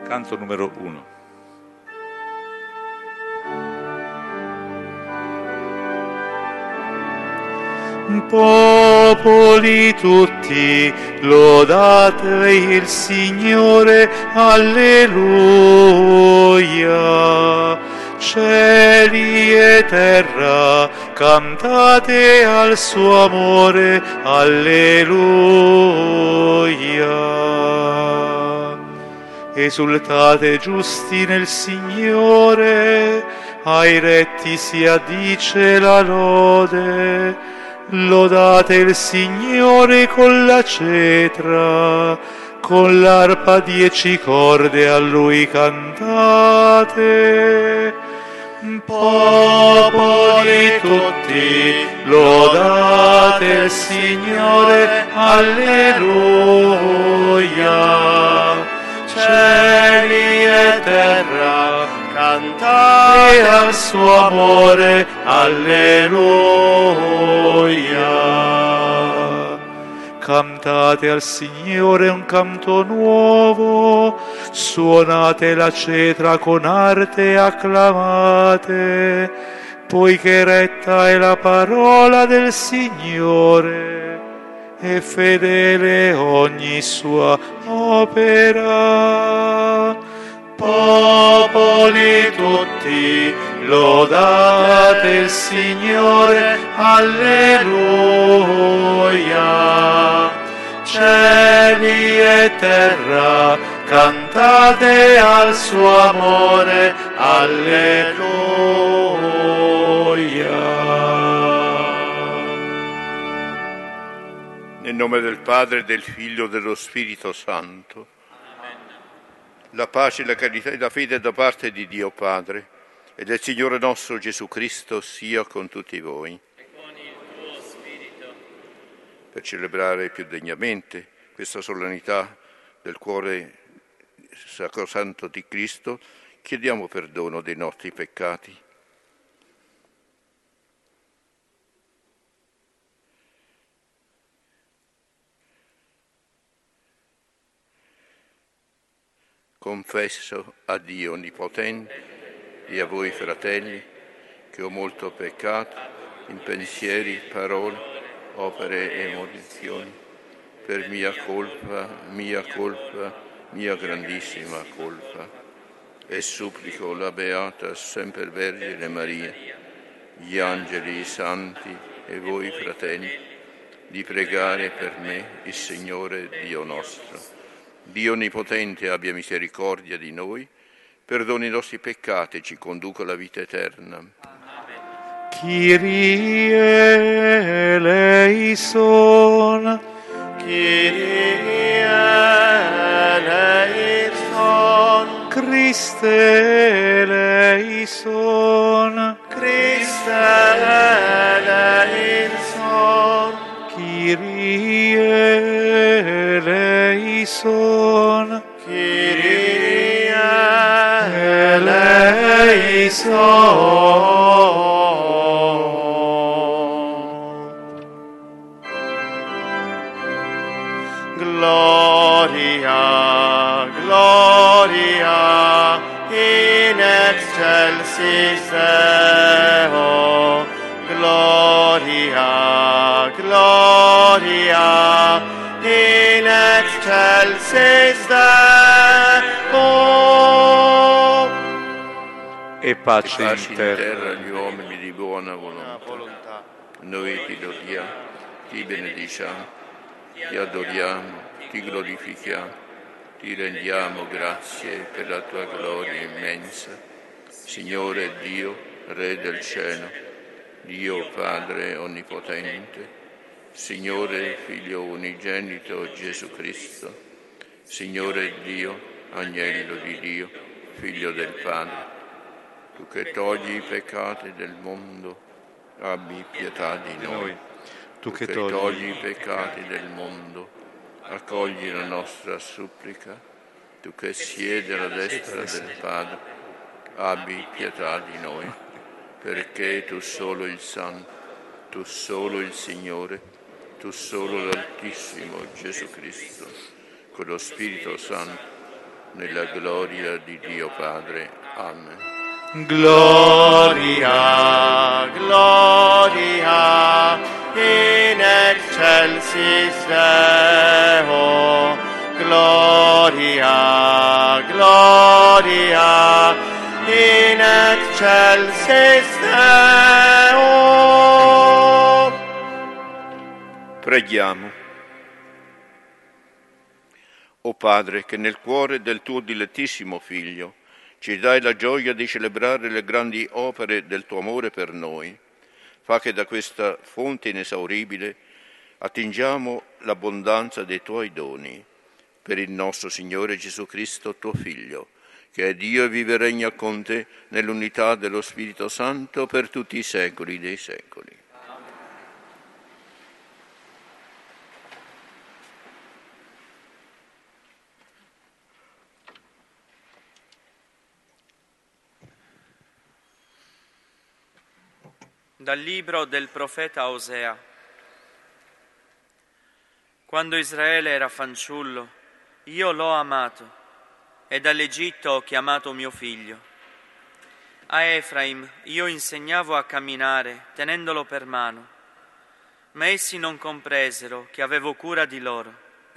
Canto numero 1. Popoli tutti, lodate il Signore, alleluia. Cieli e terra, cantate al suo amore, alleluia. Esultate giusti nel Signore, ai retti si addice la lode. Lodate il Signore con la cetra, con l'arpa 10 corde a Lui cantate. Popoli tutti, lodate il Signore, alleluia. Cieli e terra, cantate al suo amore, alleluia. Cantate al Signore un canto nuovo, suonate la cetra con arte e acclamate, poiché retta è la parola del Signore e fedele ogni sua opera. Popoli tutti, lodate il Signore, alleluia. Cieli e terra, cantate al suo amore, alleluia. Nel nome del Padre, del Figlio e dello Spirito Santo. La pace, la carità e la fede da parte di Dio Padre e del Signore nostro Gesù Cristo sia con tutti voi. E con il tuo spirito. Per celebrare più degnamente questa solennità del cuore sacrosanto di Cristo, chiediamo perdono dei nostri peccati. Confesso a Dio Onnipotente e a voi, fratelli, che ho molto peccato in pensieri, parole, opere e emozioni, per mia colpa, mia grandissima colpa. E supplico la Beata Sempre Vergine Maria, gli angeli, i santi e voi, fratelli, di pregare per me il Signore Dio nostro. Dio Onnipotente abbia misericordia di noi, perdoni i nostri peccati e ci conduca alla vita eterna. Kyrie eleison, Kyrie eleison, Christe eleison, Christe eleison, Kyrie eleison, Kyrie eleison. Gloria, gloria in excelsis Deo. Gloria, gloria in excelsis Deo. e pace in in terra. terra agli uomini di buona volontà. Noi ti lodiamo, ti benediciamo, ti adoriamo, ti glorifichiamo, ti rendiamo grazie per la tua gloria immensa. Signore Dio, Re del cielo, Dio Padre Onnipotente, Signore Figlio Unigenito Gesù Cristo, Signore Dio, Agnello di Dio, Figlio del Padre, tu che togli i peccati del mondo, abbi pietà di noi. Tu che togli i peccati del mondo, accogli la nostra supplica. Tu che siedi alla destra del Padre, abbi pietà di noi, perché tu solo il Santo, tu solo il Signore, tu solo l'Altissimo Gesù Cristo, con lo Spirito Santo, nella gloria di Dio Padre. Amen. Gloria, gloria, in excelsis Deo. Gloria, gloria, in excelsis Deo. Preghiamo. O Padre, che nel cuore del tuo dilettissimo Figlio ci dai la gioia di celebrare le grandi opere del tuo amore per noi, fa che da questa fonte inesauribile attingiamo l'abbondanza dei tuoi doni. Per il nostro Signore Gesù Cristo, tuo Figlio, che è Dio e vive e regna con te nell'unità dello Spirito Santo per tutti i secoli dei secoli. Dal libro del profeta Osea. Quando Israele era fanciullo, io l'ho amato e dall'Egitto ho chiamato mio figlio. A Efraim io insegnavo a camminare tenendolo per mano, ma essi non compresero che avevo cura di loro.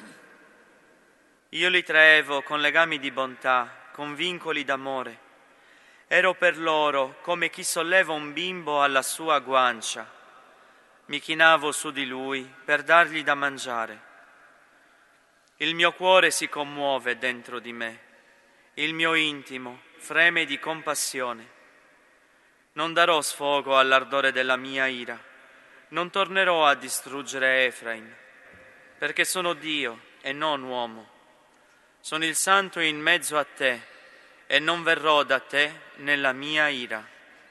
Io li traevo con legami di bontà, con vincoli d'amore. Ero per loro come chi solleva un bimbo alla sua guancia. Mi chinavo su di lui per dargli da mangiare. Il mio cuore si commuove dentro di me, il mio intimo freme di compassione. Non darò sfogo all'ardore della mia ira, non tornerò a distruggere Efraim, perché sono Dio e non uomo. Sono il Santo in mezzo a te, e non verrò da te nella mia ira.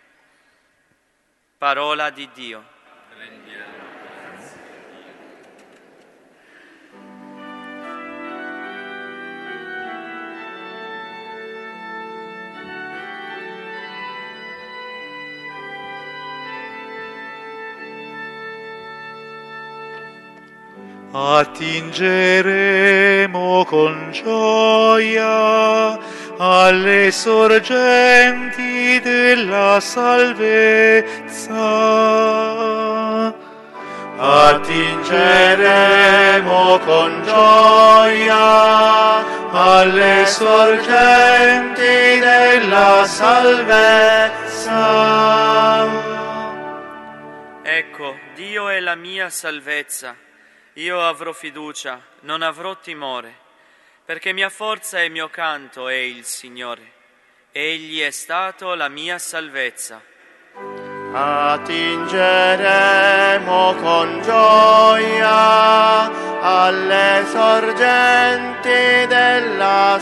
Parola di Dio. Attingeremo con gioia alle sorgenti della salvezza. Attingeremo con gioia alle sorgenti della salvezza. Ecco, Dio è la mia salvezza. Io avrò fiducia, non avrò timore, perché mia forza e mio canto è il Signore. Egli è stato la mia salvezza. Attingeremo con gioia alle sorgenti della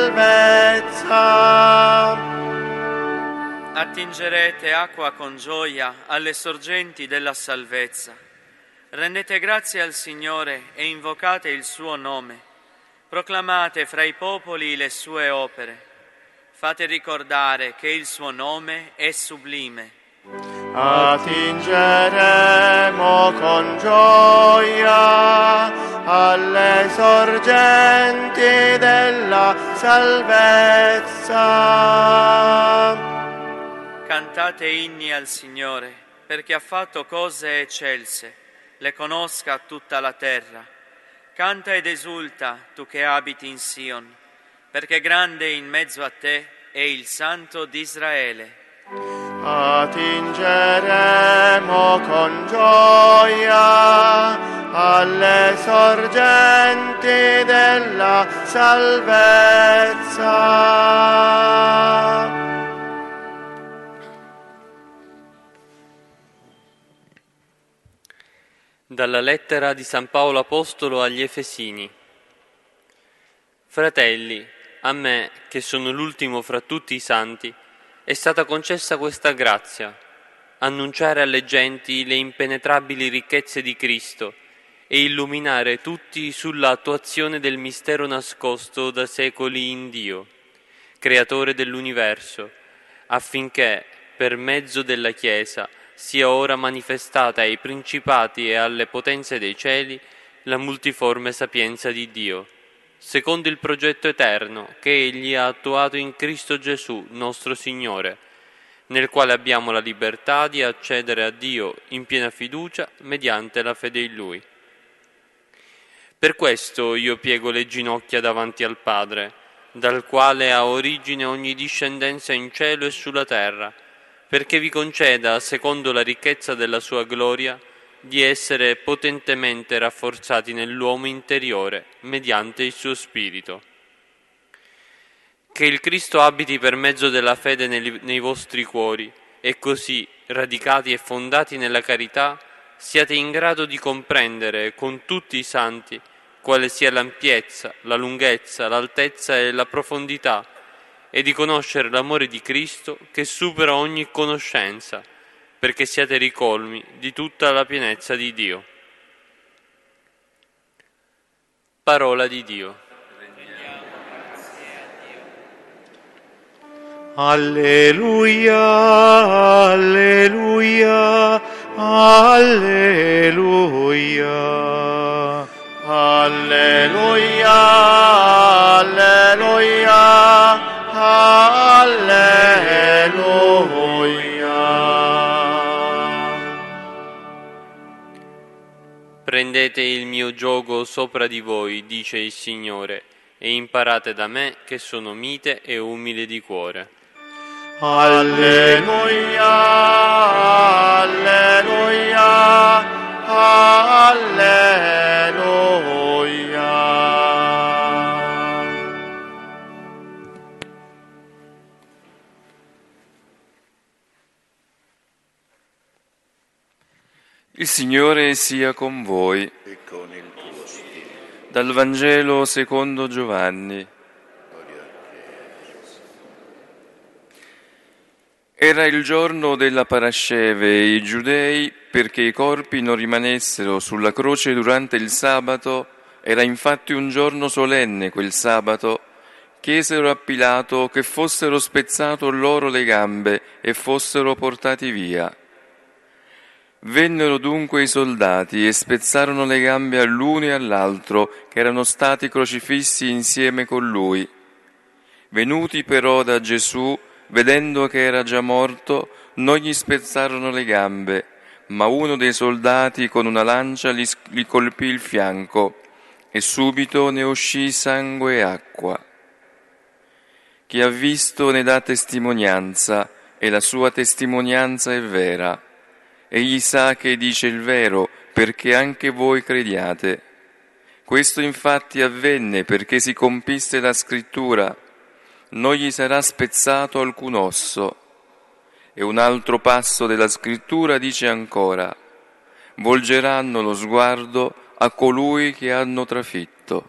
salvezza. Attingerete acqua con gioia alle sorgenti della salvezza. Rendete grazie al Signore e invocate il suo nome. Proclamate fra i popoli le sue opere. Fate ricordare che il suo nome è sublime. Attingeremo con gioia alle sorgenti della salvezza. Cantate inni al Signore, perché ha fatto cose eccelse. Le conosca tutta la terra. Canta ed esulta, tu che abiti in Sion, perché grande in mezzo a te è il Santo d'Israele. Attingeremo con gioia alle sorgenti della salvezza. Dalla lettera di San Paolo Apostolo agli Efesini. Fratelli, a me, che sono l'ultimo fra tutti i santi, è stata concessa questa grazia, annunciare alle genti le impenetrabili ricchezze di Cristo e illuminare tutti sulla attuazione del mistero nascosto da secoli in Dio, creatore dell'universo, affinché, per mezzo della Chiesa, sia ora manifestata ai principati e alle potenze dei cieli la multiforme sapienza di Dio, secondo il progetto eterno che Egli ha attuato in Cristo Gesù, nostro Signore, nel quale abbiamo la libertà di accedere a Dio in piena fiducia mediante la fede in Lui. Per questo io piego le ginocchia davanti al Padre, dal quale ha origine ogni discendenza in cielo e sulla terra, perché vi conceda, secondo la ricchezza della sua gloria, di essere potentemente rafforzati nell'uomo interiore mediante il suo Spirito. Che il Cristo abiti per mezzo della fede nei vostri cuori e così, radicati e fondati nella carità, siate in grado di comprendere con tutti i santi quale sia l'ampiezza, la lunghezza, l'altezza e la profondità, e di conoscere l'amore di Cristo che supera ogni conoscenza, perché siate ricolmi di tutta la pienezza di Dio. Parola di Dio. Alleluia, alleluia, alleluia. Alleluia, alleluia, alleluia. Prendete il mio giogo sopra di voi, dice il Signore, e imparate da me che sono mite e umile di cuore. Alleluia, alleluia, alleluia. Il Signore sia con voi. E con il tuo spirito. Dal Vangelo secondo Giovanni. Era il giorno della Parasceve e i giudei, perché i corpi non rimanessero sulla croce durante il sabato, era infatti un giorno solenne quel sabato, chiesero a Pilato che fossero spezzato loro le gambe e fossero portati via. Vennero dunque i soldati e spezzarono le gambe all'uno e all'altro, che erano stati crocifissi insieme con lui. Venuti però da Gesù, vedendo che era già morto, non gli spezzarono le gambe, ma uno dei soldati con una lancia gli colpì il fianco e subito ne uscì sangue e acqua. Chi ha visto ne dà testimonianza e la sua testimonianza è vera. Egli sa che dice il vero perché anche voi crediate. Questo infatti avvenne perché si compisse la scrittura: non gli sarà spezzato alcun osso. E un altro passo della scrittura dice ancora: volgeranno lo sguardo a colui che hanno trafitto.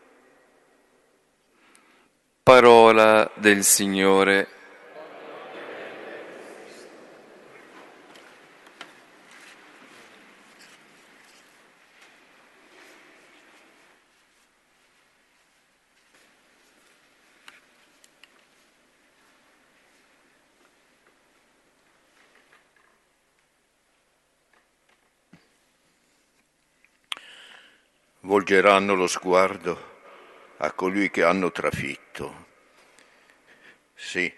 Parola del Signore. Volgeranno lo sguardo a colui che hanno trafitto. Sì,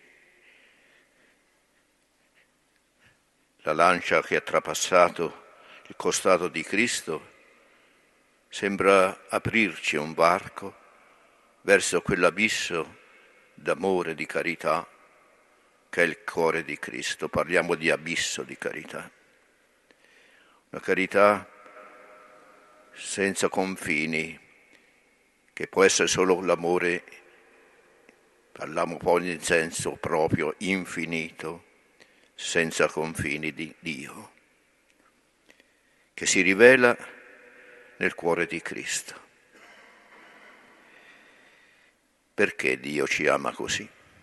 la lancia che ha trapassato il costato di Cristo sembra aprirci un varco verso quell'abisso d'amore, di carità, che è il cuore di Cristo. Parliamo di abisso di carità. Una carità senza confini, che può essere solo l'amore, parliamo poi in senso proprio infinito, senza confini di Dio, che si rivela nel cuore di Cristo. Perché Dio ci ama così?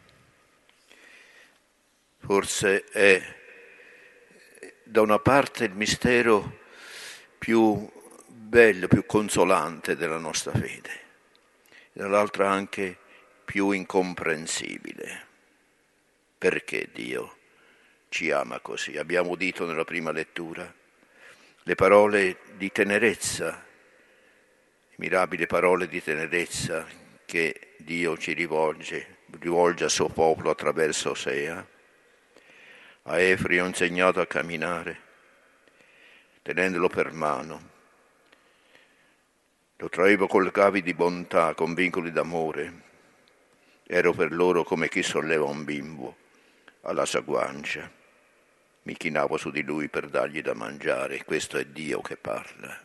Forse è da una parte il mistero più bello, più consolante della nostra fede, e dall'altra anche più incomprensibile. Perché Dio ci ama così? Abbiamo udito nella prima lettura le parole di tenerezza mirabili parole di tenerezza che Dio ci rivolge al suo popolo attraverso Osea. A Efri ho insegnato a camminare, tenendolo per mano. Lo traevo con cavi di bontà, con vincoli d'amore. Ero per loro come chi solleva un bimbo alla sua guancia. Mi chinavo su di lui per dargli da mangiare. Questo è Dio che parla.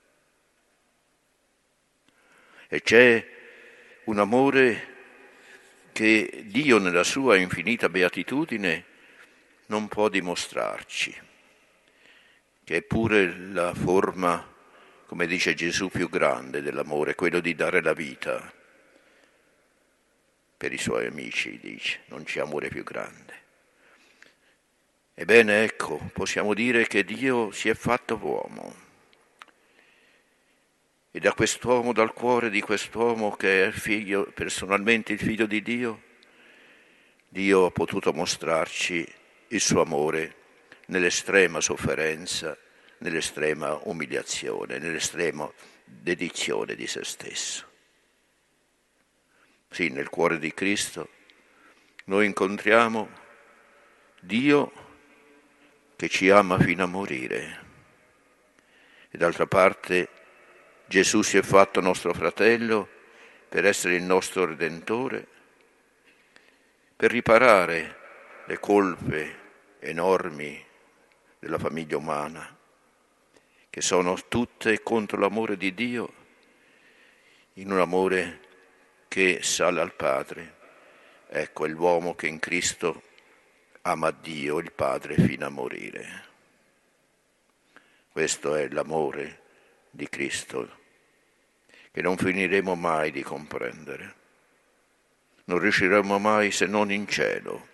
E c'è un amore che Dio nella sua infinita beatitudine non può dimostrarci, che è pure la forma, come dice Gesù, più grande dell'amore, quello di dare la vita per i suoi amici, dice, non c'è amore più grande. Ebbene, ecco, possiamo dire che Dio si è fatto uomo. E da quest'uomo, dal cuore di quest'uomo che è il figlio, personalmente il figlio di Dio, Dio ha potuto mostrarci il suo amore nell'estrema sofferenza, nell'estrema umiliazione, nell'estrema dedizione di se stesso. Sì, nel cuore di Cristo noi incontriamo Dio che ci ama fino a morire. E d'altra parte Gesù si è fatto nostro fratello per essere il nostro Redentore, per riparare le colpe enormi della famiglia umana, che sono tutte contro l'amore di Dio, in un amore che sale al Padre. Ecco, è l'uomo che in Cristo ama Dio, il Padre, fino a morire. Questo è l'amore di Cristo, che non finiremo mai di comprendere. Non riusciremo mai, se non in cielo,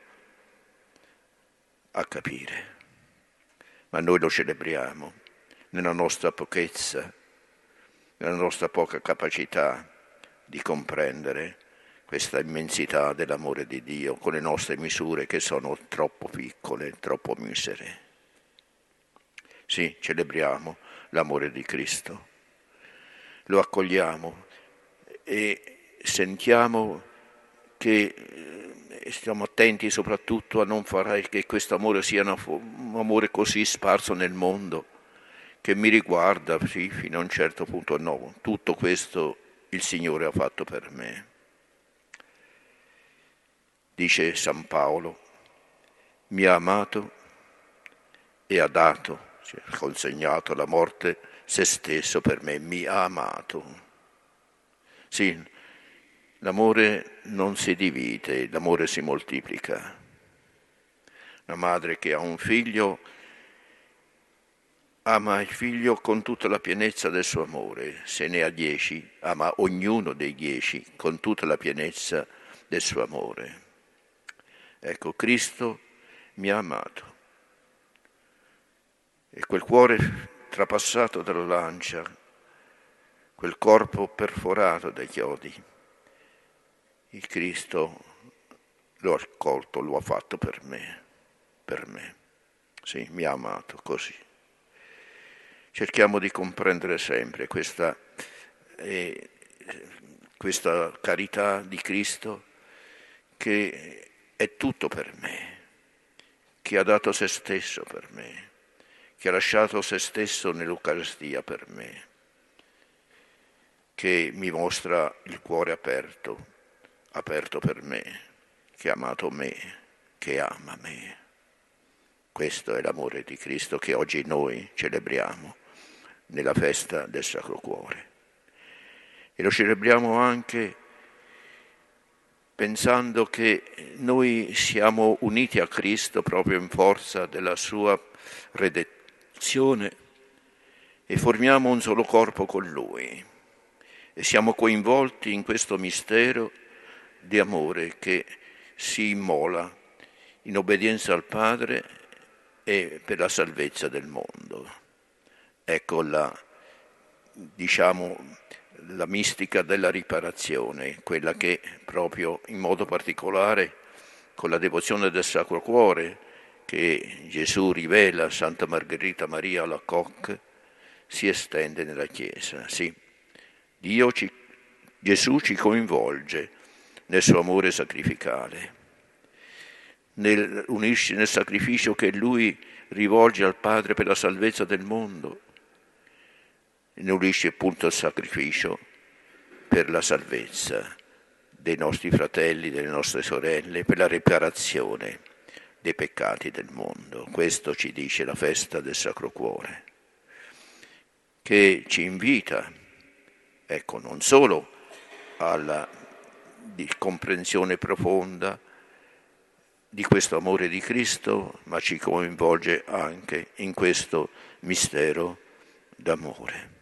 a capire. Ma noi lo celebriamo nella nostra pochezza, nella nostra poca capacità di comprendere questa immensità dell'amore di Dio con le nostre misure che sono troppo piccole, troppo misere. Sì, celebriamo l'amore di Cristo, lo accogliamo e sentiamo che stiamo attenti soprattutto a non fare che questo amore sia un amore così sparso nel mondo, che mi riguarda, sì, fino a un certo punto no. Tutto questo il Signore ha fatto per me. Dice San Paolo, mi ha amato e ha dato, cioè, ha consegnato alla morte se stesso per me, mi ha amato. Sì, l'amore non si divide, l'amore si moltiplica. Una madre che ha un figlio ama il figlio con tutta la pienezza del suo amore. Se ne ha 10, ama ognuno dei 10 con tutta la pienezza del suo amore. Ecco, Cristo mi ha amato. E quel cuore trapassato dalla lancia, quel corpo perforato dai chiodi, il Cristo lo ha accolto, lo ha fatto per me. Sì, mi ha amato così. Cerchiamo di comprendere sempre questa carità di Cristo che è tutto per me, che ha dato se stesso per me, che ha lasciato se stesso nell'Eucaristia per me, che mi mostra il cuore aperto per me, che ha amato me, che ama me. Questo è l'amore di Cristo che oggi noi celebriamo nella festa del Sacro Cuore. E lo celebriamo anche pensando che noi siamo uniti a Cristo proprio in forza della sua redenzione e formiamo un solo corpo con Lui e siamo coinvolti in questo mistero di amore che si immola in obbedienza al Padre e per la salvezza del mondo. Ecco la mistica della riparazione, quella che proprio in modo particolare con la devozione del Sacro Cuore che Gesù rivela a Santa Margherita Maria Alacoque si estende nella Chiesa. Sì, Gesù ci coinvolge nel suo amore sacrificale, nel unirsi nel sacrificio che Lui rivolge al Padre per la salvezza del mondo, ne unisce appunto il sacrificio per la salvezza dei nostri fratelli, delle nostre sorelle, per la riparazione dei peccati del mondo. Questo ci dice la festa del Sacro Cuore, che ci invita, ecco, non solo alla comprensione profonda di questo amore di Cristo, ma ci coinvolge anche in questo mistero d'amore.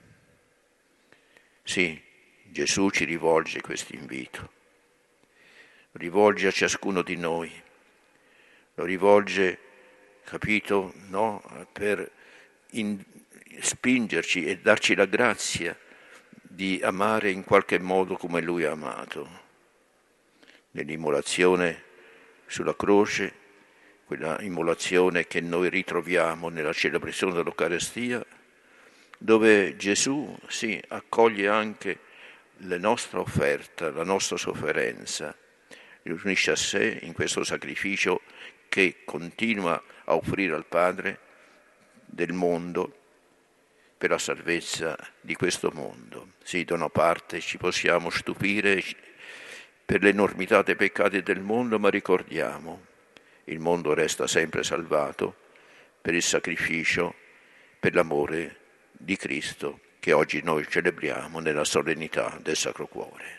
Sì, Gesù ci rivolge questo invito, lo rivolge a ciascuno di noi, lo rivolge, capito, no? Per spingerci e darci la grazia di amare in qualche modo come Lui ha amato. Nell'immolazione sulla croce, quella immolazione che noi ritroviamo nella celebrazione dell'Eucaristia, dove Gesù accoglie anche la nostra offerta, la nostra sofferenza, li unisce a sé in questo sacrificio che continua a offrire al Padre del mondo per la salvezza di questo mondo. Sì, da una parte ci possiamo stupire per l'enormità dei peccati del mondo, ma ricordiamo, il mondo resta sempre salvato per il sacrificio, per l'amore di Cristo che oggi noi celebriamo nella solennità del Sacro Cuore.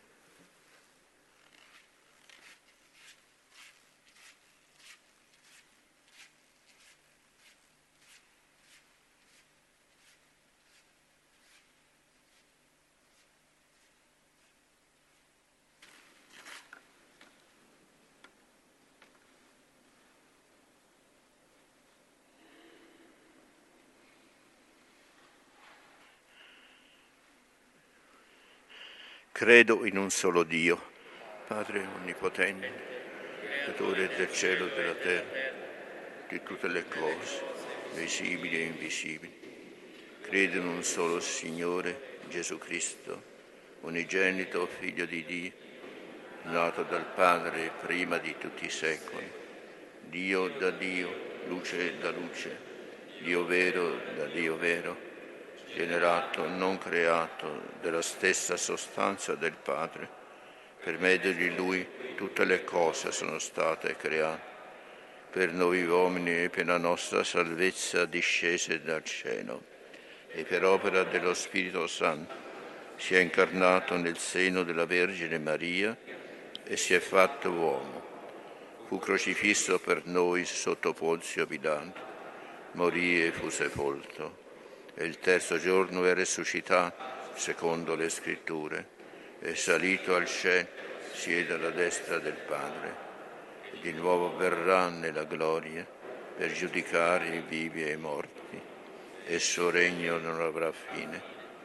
Credo in un solo Dio, Padre Onnipotente, Creatore del cielo e della terra, di tutte le cose, visibili e invisibili. Credo in un solo Signore, Gesù Cristo, unigenito Figlio di Dio, nato dal Padre prima di tutti i secoli, Dio da Dio, luce da luce, Dio vero da Dio vero, generato, non creato, della stessa sostanza del Padre. Per mezzo di Lui tutte le cose sono state create. Per noi uomini e per la nostra salvezza discese dal cielo, e per opera dello Spirito Santo si è incarnato nel seno della Vergine Maria e si è fatto uomo. Fu crocifisso per noi sotto Ponzio Pilato, morì e fu sepolto. E il terzo giorno è risuscitato, secondo le Scritture, è salito al cielo, siede alla destra del Padre, e di nuovo verrà nella gloria per giudicare i vivi e i morti, e il suo regno non avrà fine.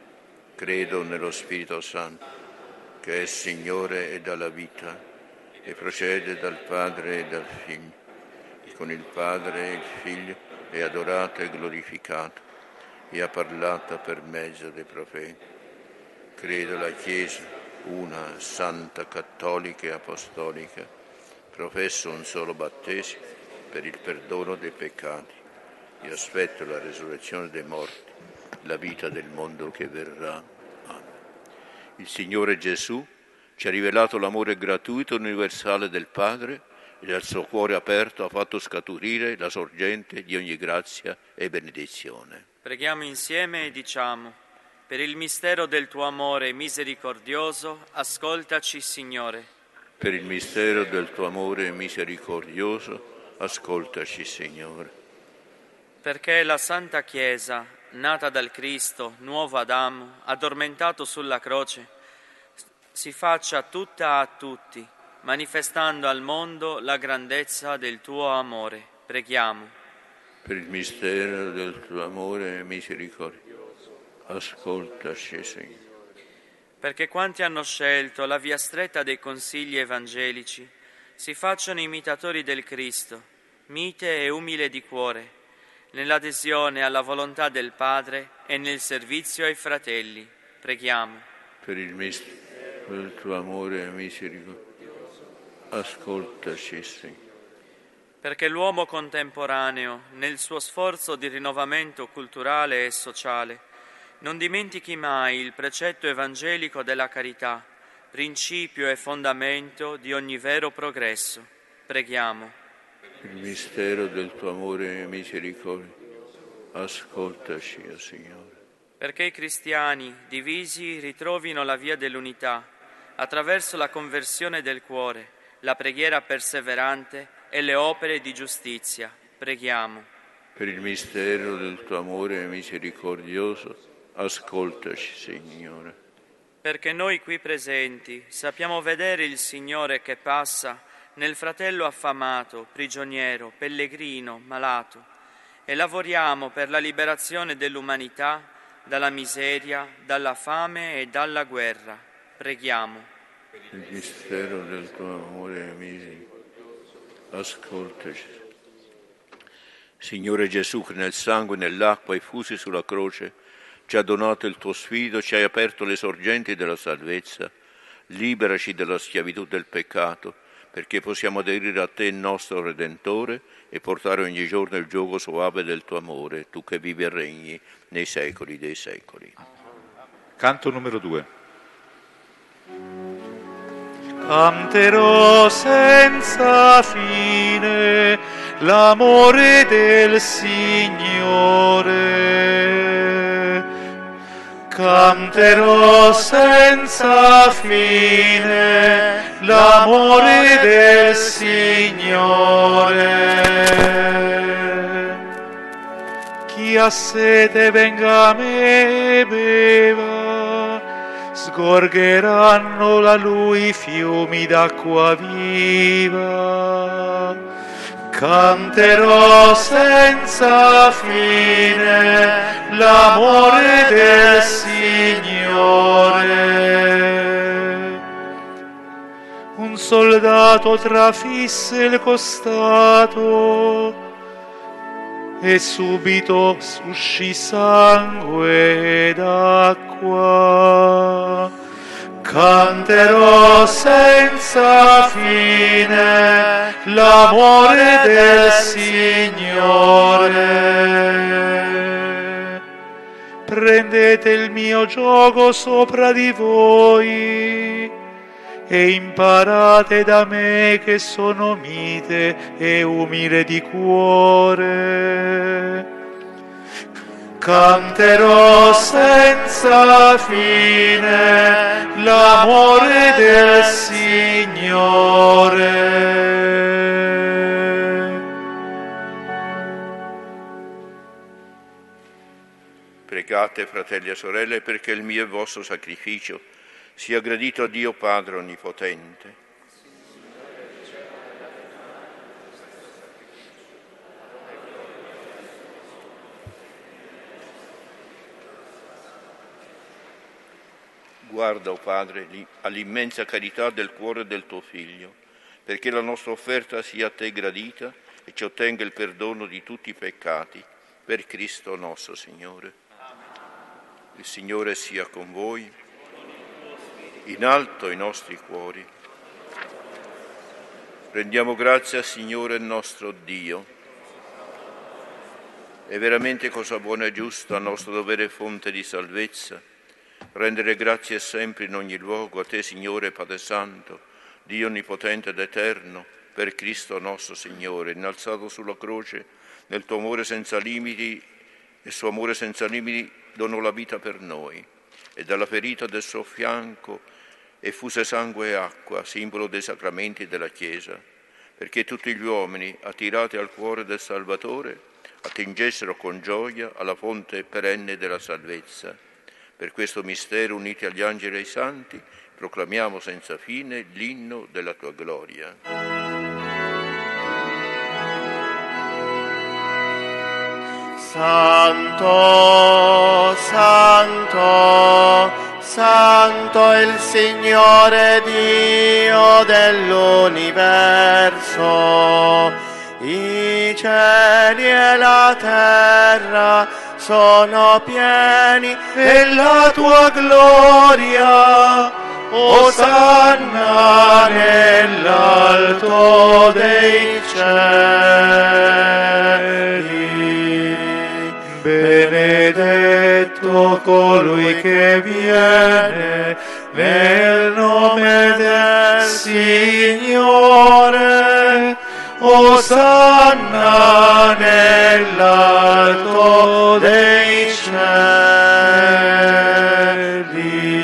Credo nello Spirito Santo, che è Signore e dalla vita, e procede dal Padre e dal Figlio, e con il Padre e il Figlio è adorato e glorificato, e ha parlato per mezzo dei profeti. Credo la Chiesa, una, santa, cattolica e apostolica, professo un solo battesimo per il perdono dei peccati e aspetto la resurrezione dei morti, la vita del mondo che verrà. Amen. Il Signore Gesù ci ha rivelato l'amore gratuito e universale del Padre e dal suo cuore aperto ha fatto scaturire la sorgente di ogni grazia e benedizione. Preghiamo insieme e diciamo: per il mistero del tuo amore misericordioso, ascoltaci, Signore. Per il mistero del tuo amore misericordioso, ascoltaci, Signore. Perché la Santa Chiesa, nata dal Cristo, nuovo Adamo, addormentato sulla croce, si faccia tutta a tutti, manifestando al mondo la grandezza del tuo amore. Preghiamo. Per il mistero del tuo amore misericordioso, ascoltaci, Signore. Perché quanti hanno scelto la via stretta dei consigli evangelici si facciano imitatori del Cristo, mite e umile di cuore, nell'adesione alla volontà del Padre e nel servizio ai fratelli. Preghiamo. Per il mistero del tuo amore e misericordia, ascoltaci, Signore. Perché l'uomo contemporaneo, nel suo sforzo di rinnovamento culturale e sociale, non dimentichi mai il precetto evangelico della carità, principio e fondamento di ogni vero progresso. Preghiamo. Per il mistero del tuo amore e misericordia, ascoltaci, Signore. Perché i cristiani, divisi, ritrovino la via dell'unità, attraverso la conversione del cuore, la preghiera perseverante e le opere di giustizia. Preghiamo. Per il mistero del tuo amore misericordioso, ascoltaci, Signore. Perché noi qui presenti sappiamo vedere il Signore che passa nel fratello affamato, prigioniero, pellegrino, malato, e lavoriamo per la liberazione dell'umanità dalla miseria, dalla fame e dalla guerra. Preghiamo. Per il mistero del tuo amore misericordioso, ascoltaci. Signore Gesù, che nel sangue e nell'acqua effusi sulla croce ci ha donato il tuo Spirito, ci hai aperto le sorgenti della salvezza, liberaci dalla schiavitù del peccato, perché possiamo aderire a te, nostro Redentore, e portare ogni giorno il giogo soave del tuo amore, tu che vivi e regni nei secoli dei secoli. Canto numero 2. Canterò senza fine l'amore del Signore. Canterò senza fine l'amore del Signore. Chi ha sete venga a me e beva, sgorgeranno da lui fiumi d'acqua viva. Canterò senza fine l'amore del Signore. Un soldato trafisse il costato e subito uscì sangue ed acqua. Canterò senza fine l'amore del Signore. Prendete il mio giogo sopra di voi e imparate da me che sono mite e umile di cuore. Canterò senza fine l'amore del Signore. Pregate, fratelli e sorelle, perché il mio e vostro sacrificio sia gradito a Dio Padre Onnipotente. Guarda, o Padre, all'immensa carità del cuore del tuo Figlio, perché la nostra offerta sia a te gradita e ci ottenga il perdono di tutti i peccati, per Cristo nostro Signore. Il Signore sia con voi, in alto i nostri cuori. Rendiamo grazie al Signore nostro Dio. È veramente cosa buona e giusta, nostro dovere e fonte di salvezza, rendere grazie sempre in ogni luogo a te, Signore Padre Santo, Dio Onnipotente ed Eterno, per Cristo nostro Signore, innalzato sulla croce, nel tuo amore senza limiti, e suo amore senza limiti donò la vita per noi, e dalla ferita del suo fianco effuse sangue e acqua, simbolo dei sacramenti della Chiesa, perché tutti gli uomini, attirati al cuore del Salvatore, attingessero con gioia alla fonte perenne della salvezza. Per questo mistero, uniti agli angeli e ai santi, proclamiamo senza fine l'inno della tua gloria. Santo, Santo, Santo è il Signore Dio dell'universo. I cieli e la terra sono pieni della tua gloria. Osanna nell'alto dei cieli. Benedetto colui che viene nel nome del Signore. Osanna nell'alto dei cieli.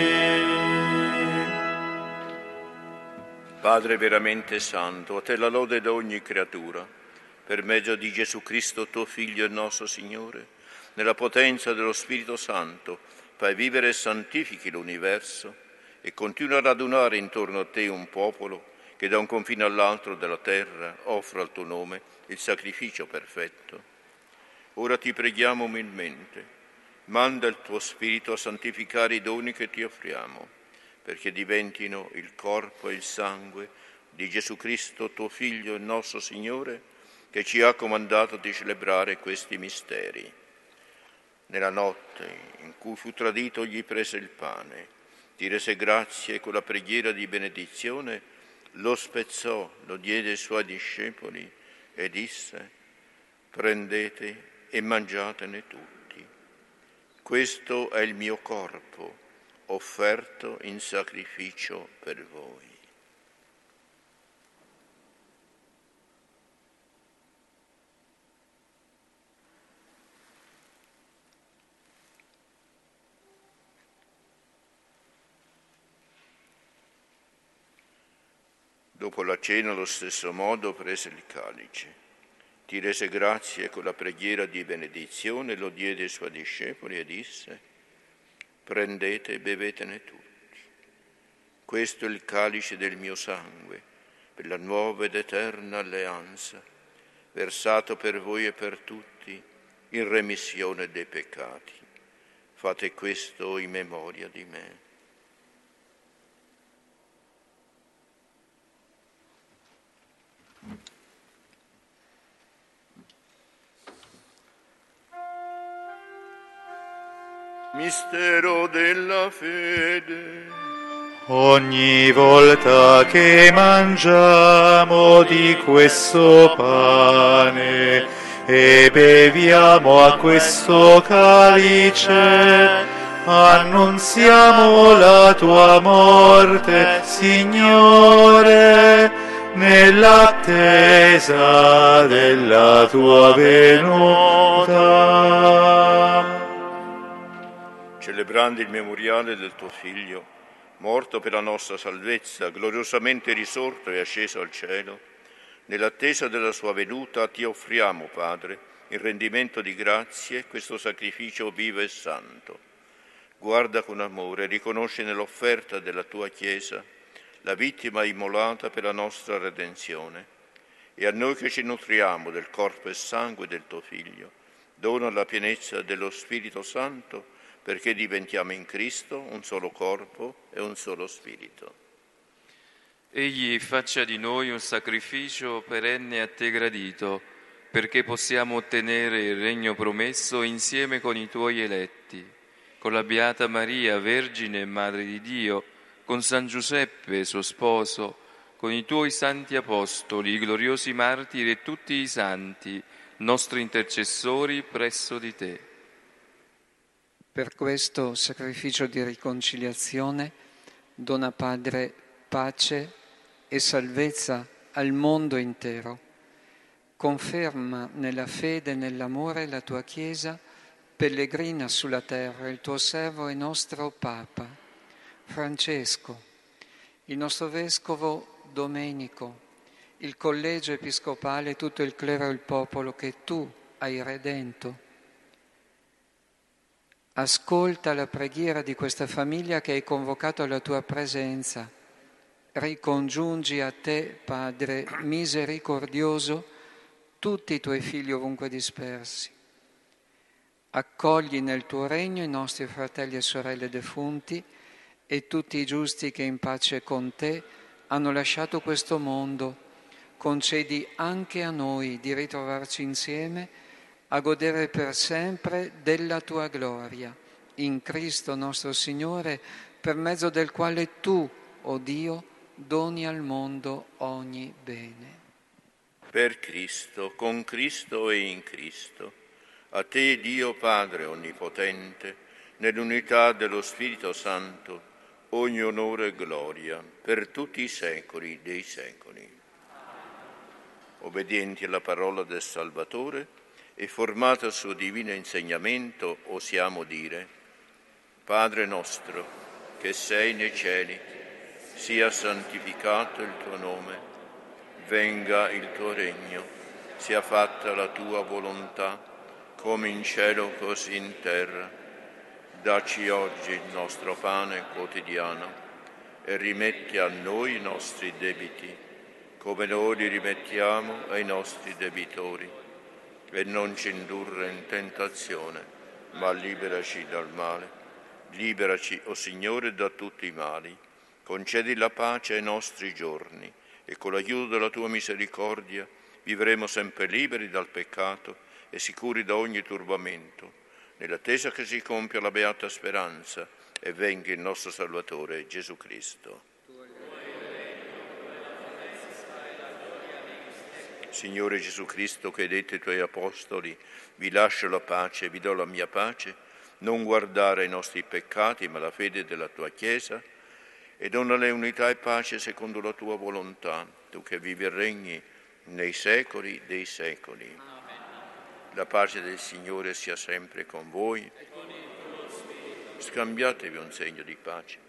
Padre veramente santo, a te la lode da ogni creatura, per mezzo di Gesù Cristo, tuo Figlio e nostro Signore, nella potenza dello Spirito Santo, fai vivere e santifichi l'universo e continua a radunare intorno a te un popolo che da un confine all'altro della terra offra al tuo nome il sacrificio perfetto. Ora ti preghiamo umilmente, manda il tuo Spirito a santificare i doni che ti offriamo, perché diventino il corpo e il sangue di Gesù Cristo, tuo Figlio e nostro Signore, che ci ha comandato di celebrare questi misteri. Nella notte in cui fu tradito gli prese il pane, ti rese grazie e con la preghiera di benedizione lo spezzò, lo diede ai suoi discepoli e disse: prendete e mangiatene tutti. Questo è il mio corpo, offerto in sacrificio per voi. Dopo la cena, allo stesso modo, prese il calice, ti rese grazie e con la preghiera di benedizione lo diede ai suoi discepoli e disse: prendete e bevetene tutti. Questo è il calice del mio sangue, per la nuova ed eterna alleanza, versato per voi e per tutti in remissione dei peccati. Fate questo in memoria di me. Mistero della fede. Ogni volta che mangiamo di questo pane e beviamo a questo calice, annunziamo la tua morte, Signore, nell'attesa della tua venuta. Celebrando il memoriale del tuo Figlio, morto per la nostra salvezza, gloriosamente risorto e asceso al cielo, nell'attesa della sua venuta ti offriamo, Padre, in rendimento di grazie, questo sacrificio vivo e santo. Guarda con amore e riconosci nell'offerta della tua Chiesa la vittima immolata per la nostra redenzione, e a noi che ci nutriamo del corpo e sangue del tuo Figlio, dona la pienezza dello Spirito Santo, perché diventiamo in Cristo un solo corpo e un solo spirito. Egli faccia di noi un sacrificio perenne a te gradito, perché possiamo ottenere il regno promesso insieme con i tuoi eletti, con la Beata Maria, Vergine e Madre di Dio, con San Giuseppe, suo sposo, con i tuoi santi apostoli, i gloriosi martiri e tutti i santi, nostri intercessori presso di te. Per questo sacrificio di riconciliazione dona, Padre, pace e salvezza al mondo intero. Conferma nella fede e nell'amore la tua Chiesa, pellegrina sulla terra, il tuo servo e nostro Papa, Francesco, il nostro Vescovo Domenico, il Collegio Episcopale, tutto il clero e il popolo che tu hai redento. Ascolta la preghiera di questa famiglia che hai convocato alla tua presenza. Ricongiungi a te, Padre misericordioso, tutti i tuoi figli ovunque dispersi. Accogli nel tuo regno i nostri fratelli e sorelle defunti e tutti i giusti che in pace con te hanno lasciato questo mondo. Concedi anche a noi di ritrovarci insieme a godere per sempre della tua gloria, in Cristo nostro Signore, per mezzo del quale tu, o Dio, doni al mondo ogni bene. Per Cristo, con Cristo e in Cristo, a te Dio Padre Onnipotente, nell'unità dello Spirito Santo, ogni onore e gloria per tutti i secoli dei secoli. Obbedienti alla parola del Salvatore e formata al suo divino insegnamento, osiamo dire: Padre nostro, che sei nei cieli, sia santificato il tuo nome, venga il tuo regno, sia fatta la tua volontà, come in cielo così in terra. Dacci oggi il nostro pane quotidiano e rimetti a noi i nostri debiti, come noi li rimettiamo ai nostri debitori. E non ci indurre in tentazione, ma liberaci dal male. Liberaci, o Signore, da tutti i mali. Concedi la pace ai nostri giorni e con l'aiuto della tua misericordia vivremo sempre liberi dal peccato e sicuri da ogni turbamento, nell'attesa che si compia la beata speranza e venga il nostro Salvatore Gesù Cristo. Signore Gesù Cristo, che hai detto ai tuoi apostoli: vi lascio la pace, vi do la mia pace, non guardare ai nostri peccati, ma la fede della tua Chiesa, e donale unità e pace secondo la tua volontà, tu che vivi e regni nei secoli dei secoli. La pace del Signore sia sempre con voi. Scambiatevi un segno di pace.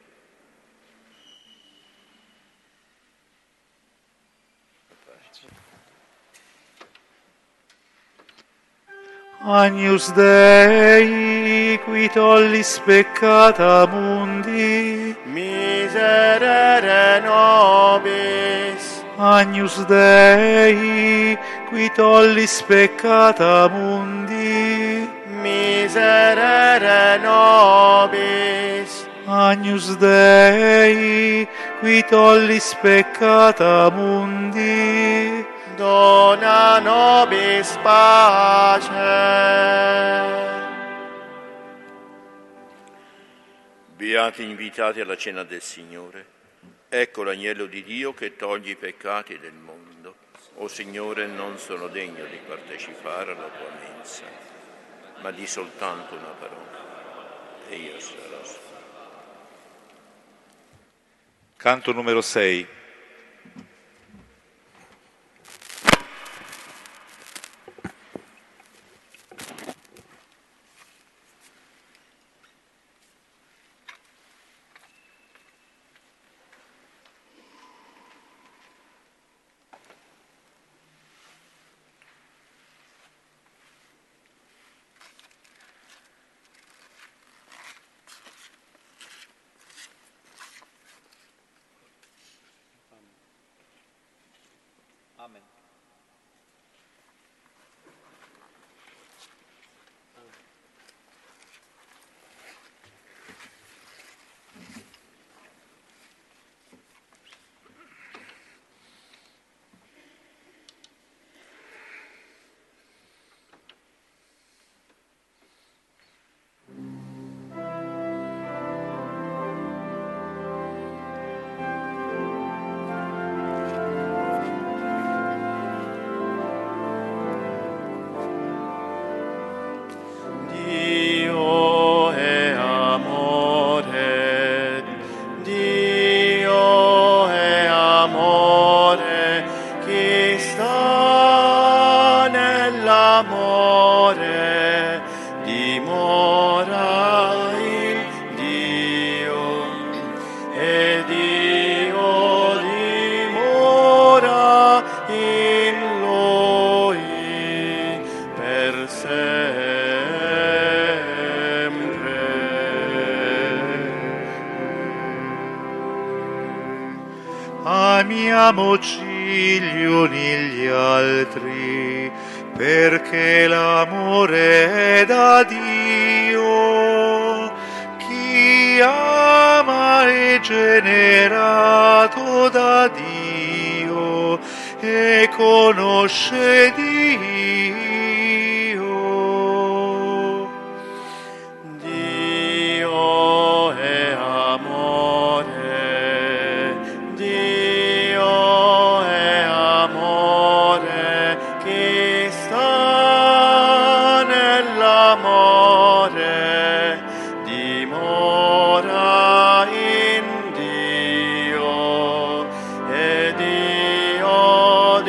Agnus Dei, qui tollis peccata mundi, miserere nobis. Agnus Dei, qui tollis peccata mundi, miserere nobis. Agnus Dei, qui tollis peccata mundi, dona nobis pace. Beati invitati alla cena del Signore. Ecco l'agnello di Dio che toglie i peccati del mondo. O Signore, non sono degno di partecipare alla tua mensa, ma di soltanto una parola, e io sarò salvo. Canto numero 6. Amen. Amiamoci gli uni gli altri, perché l'amore è da Dio. Chi ama è generato da Dio. Dio e conosce Dio. Dio è amore, Dio è amore, chi sta nell'amore dimora in Dio e Dio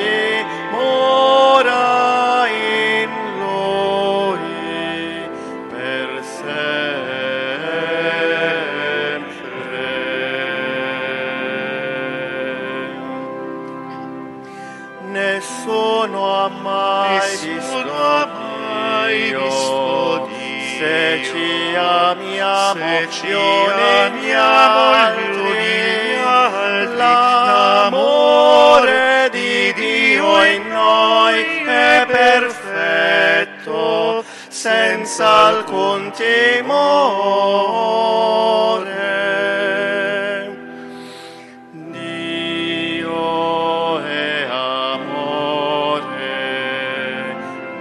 dimora in Lui per sempre. Nessuno ha mai visto Dio, se ci amiamo gli uni altri, l'amore di Dio in noi è perfetto, senza alcun timore. Dio è amore,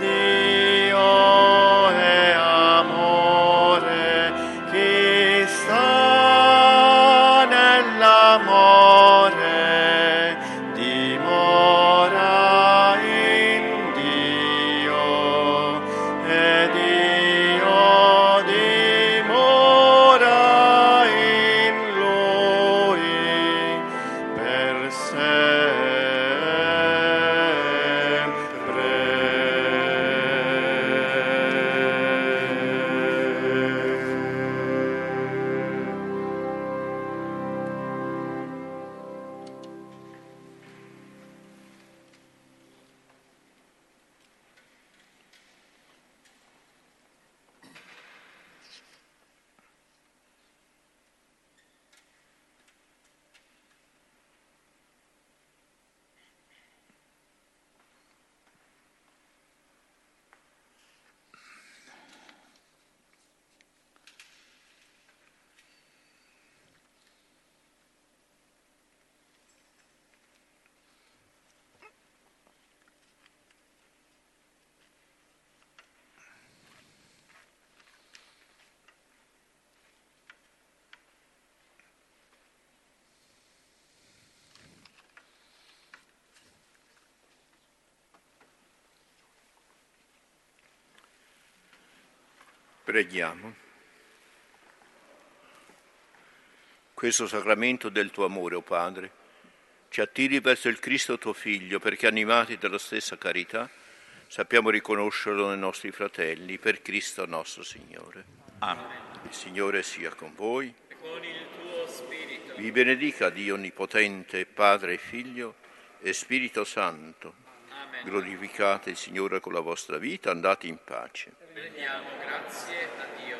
Dio è amore, chi sta nell'amore dimora in Dio e Dio dimora in Lui per Preghiamo. Questo sacramento del tuo amore, o Padre, ci attiri verso il Cristo tuo Figlio, perché animati dalla stessa carità sappiamo riconoscerlo nei nostri fratelli, per Cristo nostro Signore. Amen. Il Signore sia con voi. E con il tuo spirito. Vi benedica Dio Onnipotente, Padre e Figlio e Spirito Santo. Amen. Glorificate il Signore con la vostra vita, andate in pace. Rendiamo grazie a Dio.